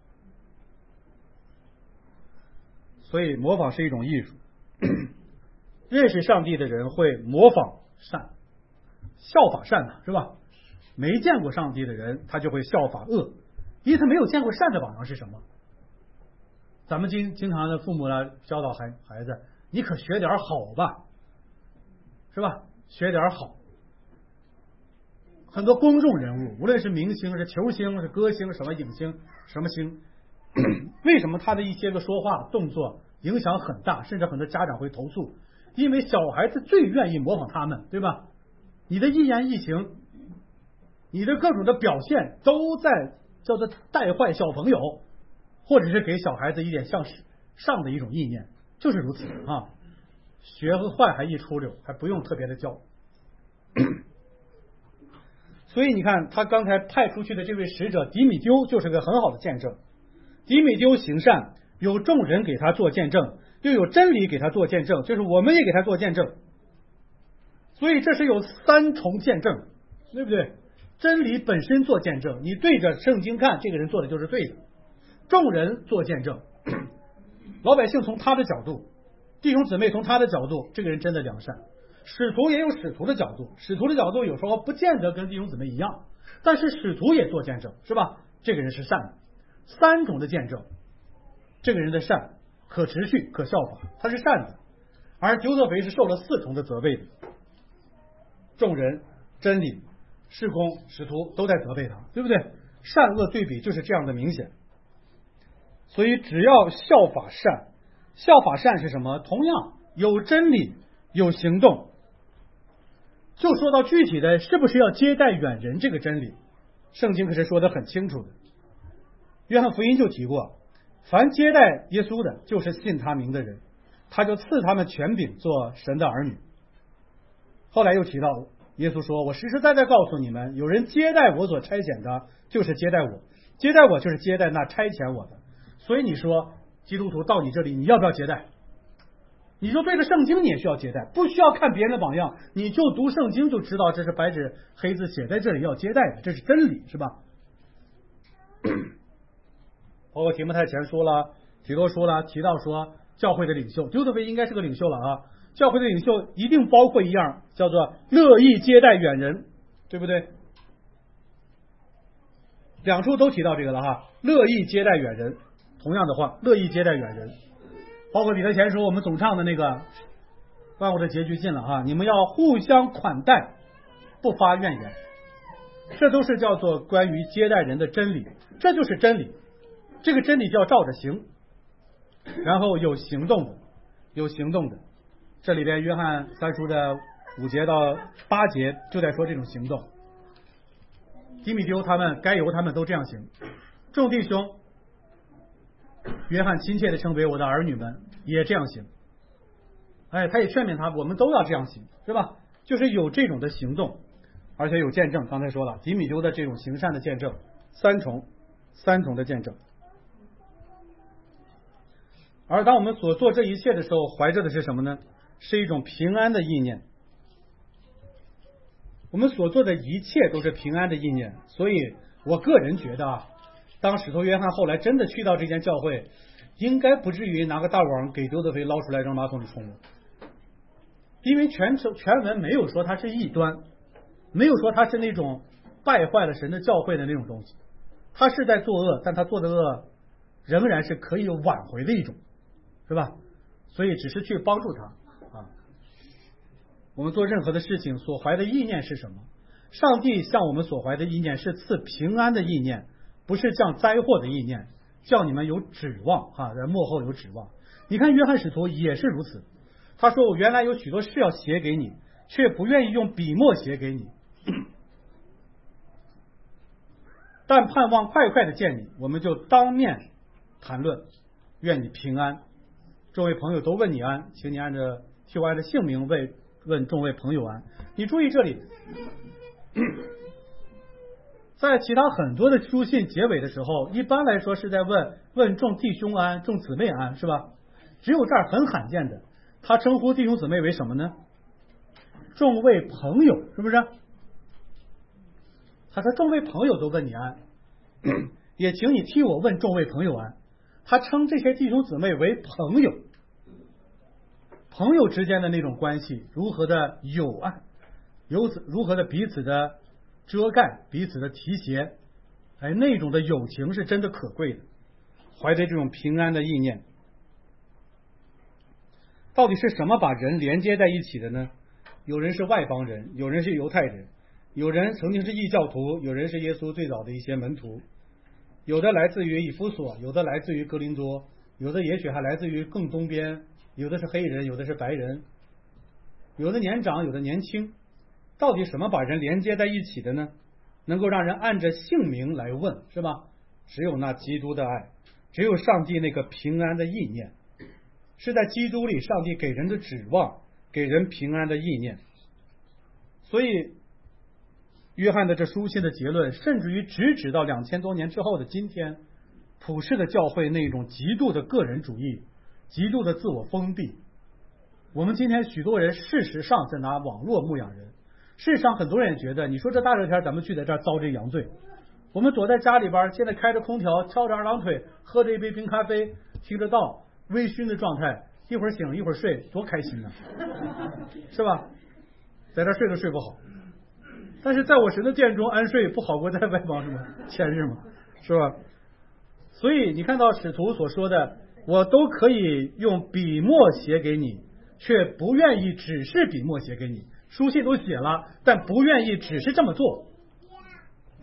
所以模仿是一种艺术。认识上帝的人会模仿善，效法善的，是吧？没见过上帝的人，他就会效法恶，因为他没有见过善的榜样是什么。咱们经经常的父母呢教导孩孩子，你可学点好吧，是吧？学点好。很多公众人物，无论是明星、是球星、是歌星、什么影星、什么星，为什么他的一些个说话动作影响很大，甚至很多家长会投诉？因为小孩子最愿意模仿他们，对吧？你的一言一行，你的各种的表现都在叫做带坏小朋友，或者是给小孩子一点向上的一种意念，就是如此啊。学和坏还一出溜，还不用特别的教。所以你看，他刚才派出去的这位使者迪米丢就是个很好的见证。迪米丢行善，有众人给他做见证，又有真理给他做见证，就是我们也给他做见证。所以这是有三重见证，对不对？真理本身做见证，你对着圣经看，这个人做的就是对的。众人做见证，老百姓从他的角度，弟兄姊妹从他的角度，这个人真的良善。使徒也有使徒的角度，使徒的角度有时候不见得跟弟兄姊妹一样，但是使徒也做见证，是吧？这个人是善的。三种的见证，这个人的善可持续可效法，他是善的。而丢特腓是受了四重的责备的，众人、真理、事工、使徒都在责备他，对不对？善恶对比就是这样的明显。 所以只要效法善，效法善是什么？同样有真理，有行动。就说到具体的是不是要接待远人这个真理，圣经可是说得很清楚的。约翰福音就提过，凡接待耶稣的，就是信他名的人，他就赐他们权柄做神的儿女。后来又提到，耶稣说，我实实在在告诉你们，有人接待我所差遣的，就是接待我，接待我就是接待那差遣我的。所以你说基督徒到你这里，你要不要接待？你就对着圣经你也需要接待，不需要看别人的榜样，你就读圣经就知道这是白纸黑字写在这里要接待的，这是真理，是吧？包括提摩太前书了，提多书了，提到说教会的领袖，基督徒应该是个领袖了啊。教会的领袖一定包括一样，叫做乐意接待远人，对不对？两处都提到这个了哈，乐意接待远人。同样的话，乐意接待远人，包括彼得前书我们总唱的那个万物的结局近了哈，你们要互相款待，不发怨言。这都是叫做关于接待人的真理，这就是真理。这个真理就要照着行，然后有行动的，有行动的。这里边约翰三书的五节到八节就在说这种行动。提米丢他们该由他们都这样行，众弟兄，约翰亲切的称为我的儿女们也这样行。哎，他也劝勉他，我们都要这样行，是吧？就是有这种的行动，而且有见证。刚才说了，提米丢的这种行善的见证，三重三重的见证。而当我们所做这一切的时候，怀着的是什么呢？是一种平安的意念。我们所做的一切都是平安的意念，所以我个人觉得啊，当使徒约翰后来真的去到这间教会，应该不至于拿个大网给丢德菲捞出来扔马桶里冲了，因为全全文没有说他是异端，没有说他是那种败坏了神的教会的那种东西，他是在作恶，但他做的恶仍然是可以挽回的一种，是吧？所以只是去帮助他啊。我们做任何的事情所怀的意念是什么？上帝向我们所怀的意念是赐平安的意念，不是降灾祸的意念，叫你们有指望啊，在幕后有指望。你看约翰使徒也是如此，他说我原来有许多事要写给你，却不愿意用笔墨写给你，但盼望快快的见你，我们就当面谈论，愿你平安。众位朋友都问你安，请你按着替我按着姓名为问众位朋友安。你注意这里，在其他很多的书信结尾的时候，一般来说是在问问众弟兄安，众姊妹安，是吧？只有这儿很罕见的，他称呼弟兄姊妹为什么呢？众位朋友，是不是？他说众位朋友都问你安，也请你替我问众位朋友安。他称这些弟兄姊妹为朋友，朋友之间的那种关系如何的友爱，如此如何的彼此的遮盖，彼此的提携，哎，那种的友情是真的可贵的，怀着这种平安的意念。到底是什么把人连接在一起的呢？有人是外邦人，有人是犹太人，有人曾经是异教徒，有人是耶稣最早的一些门徒，有的来自于以弗所，有的来自于格林多，有的也许还来自于更东边，有的是黑人，有的是白人，有的年长，有的年轻。到底什么把人连接在一起的呢？能够让人按着姓名来问，是吧？只有那基督的爱，只有上帝那个平安的意念，是在基督里上帝给人的指望，给人平安的意念。所以约翰的这书信的结论，甚至于直指到两千多年之后的今天，普世的教会那种极度的个人主义，极度的自我封闭。我们今天许多人事实上在拿网络牧养人，事实上很多人也觉得，你说这大热天咱们去在这儿遭这洋罪，我们躲在家里边，现在开着空调，翘着二郎腿，喝着一杯冰咖啡，听着道，微醺的状态，一会儿醒一会儿睡，多开心呢，是吧？在这儿睡都睡不好。但是在我神的殿中安睡，不好过在外邦什么千日嘛，是吧？所以你看到使徒所说的，我都可以用笔墨写给你，却不愿意只是笔墨写给你，书信都写了，但不愿意只是这么做。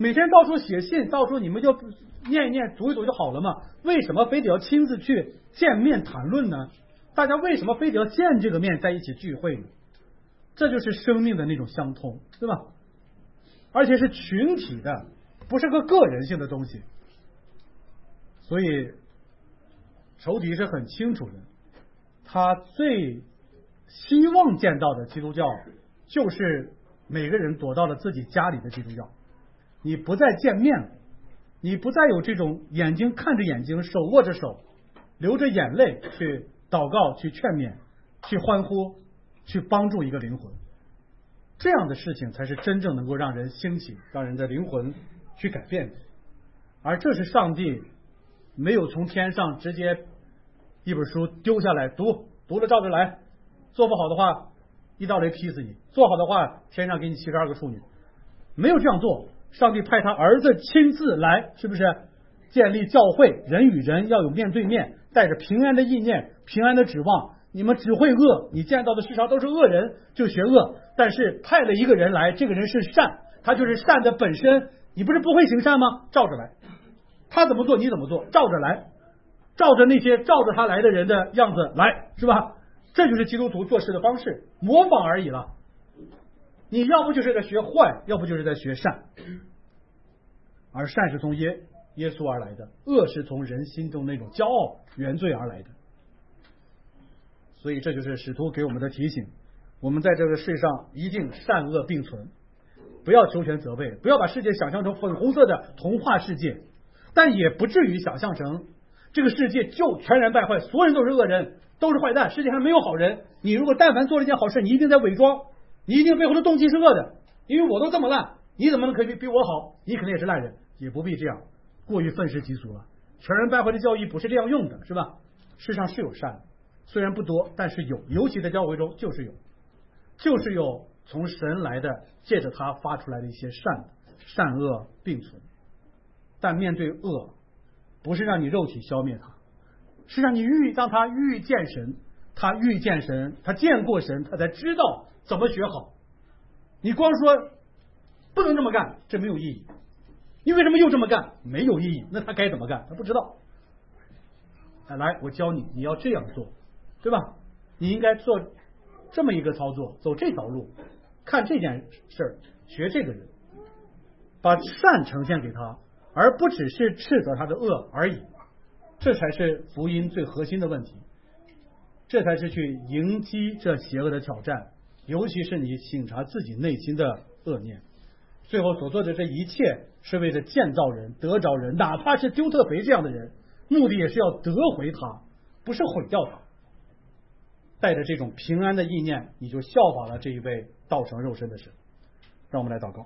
每天到处写信，到处你们就念一念、读一读就好了嘛？为什么非得要亲自去见面谈论呢？大家为什么非得要见这个面在一起聚会呢？这就是生命的那种相通，对吧？而且是群体的，不是个个人性的东西。所以仇敌是很清楚的，他最希望见到的基督教就是每个人躲到了自己家里的基督教。你不再见面了，你不再有这种眼睛看着眼睛，手握着手，流着眼泪去祷告、去劝勉、去欢呼、去帮助一个灵魂。这样的事情才是真正能够让人兴起，让人的灵魂去改变的。而这是上帝没有从天上直接一本书丢下来，读读了照着来，做不好的话一道雷劈死你，做好的话天上给你七十二个处女，没有这样做。上帝派他儿子亲自来，是不是建立教会？人与人要有面对面，带着平安的意念、平安的指望。你们只会恶，你见到的世上都是恶人，就学恶。但是派了一个人来，这个人是善，他就是善的本身。你不是不会行善吗？照着来，他怎么做你怎么做，照着来，照着那些照着他来的人的样子来，是吧？这就是基督徒做事的方式，模仿而已了。你要不就是在学坏，要不就是在学善。而善是从耶耶稣而来的，恶是从人心中那种骄傲原罪而来的。所以这就是使徒给我们的提醒，我们在这个世上一定善恶并存，不要求全责备，不要把世界想象成粉红色的童话世界，但也不至于想象成这个世界就全然败坏，所有人都是恶人，都是坏蛋，世界上没有好人。你如果但凡做了一件好事，你一定在伪装，你一定背后的动机是恶的，因为我都这么烂，你怎么能可以比我好？你肯定也是烂人，也不必这样过于愤世嫉俗了。全然败坏的教义不是这样用的，是吧？世上是有善的，虽然不多，但是有，尤其在教会中就是有，就是有从神来的，借着他发出来的一些善，善恶并存。但面对恶，不是让你肉体消灭它，是让你遇当他遇见神，他遇见神，他见过神，他才知道怎么学好。你光说不能这么干，这没有意义。你为什么又这么干？没有意义。那他该怎么干？他不知道。哎，来，我教你，你要这样做，对吧？你应该做这么一个操作，走这条路，看这件事儿，学这个人，把善呈现给他，而不只是斥责他的恶而已。这才是福音最核心的问题，这才是去迎击这邪恶的挑战，尤其是你省察自己内心的恶念。最后所做的这一切是为了建造人、得着人，哪怕是丢特肥这样的人，目的也是要得回他，不是毁掉他。带着这种平安的意念，你就效法了这一位道成肉身的神。让我们来祷告。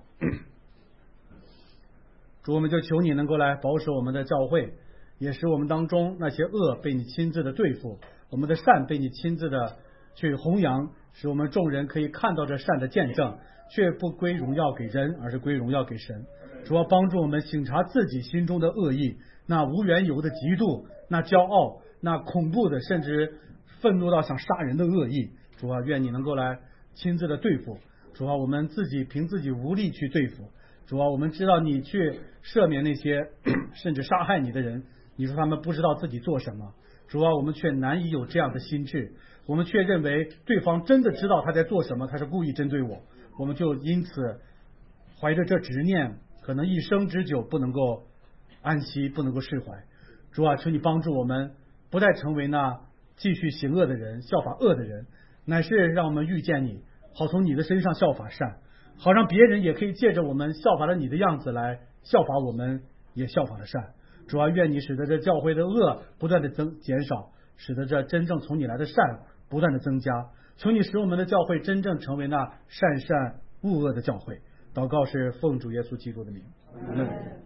主，我们就求你能够来保守我们的教会，也使我们当中那些恶被你亲自的对付，我们的善被你亲自的去弘扬，使我们众人可以看到这善的见证，却不归荣耀给人，而是归荣耀给神。主要帮助我们省察自己心中的恶意，那无缘由的嫉妒，那骄傲，那恐怖的甚至愤怒到想杀人的恶意。主啊，愿你能够来亲自的对付。主啊，我们自己凭自己无力去对付。主啊，我们知道你去赦免那些甚至杀害你的人，你说他们不知道自己做什么。主啊，我们却难以有这样的心智，我们却认为对方真的知道他在做什么，他是故意针对我，我们就因此怀着这执念，可能一生之久不能够安息，不能够释怀。主啊，求你帮助我们，不再成为那继续行恶的人，效法恶的人，乃是让我们遇见你，好从你的身上效法善，好让别人也可以借着我们效法了你的样子来效法我们，也效法了善。主啊，愿你使得这教会的恶不断的增减少，使得这真正从你来的善不断的增加。求你使我们的教会真正成为那善善恶恶的教会。祷告是奉主耶稣基督的名。阿们。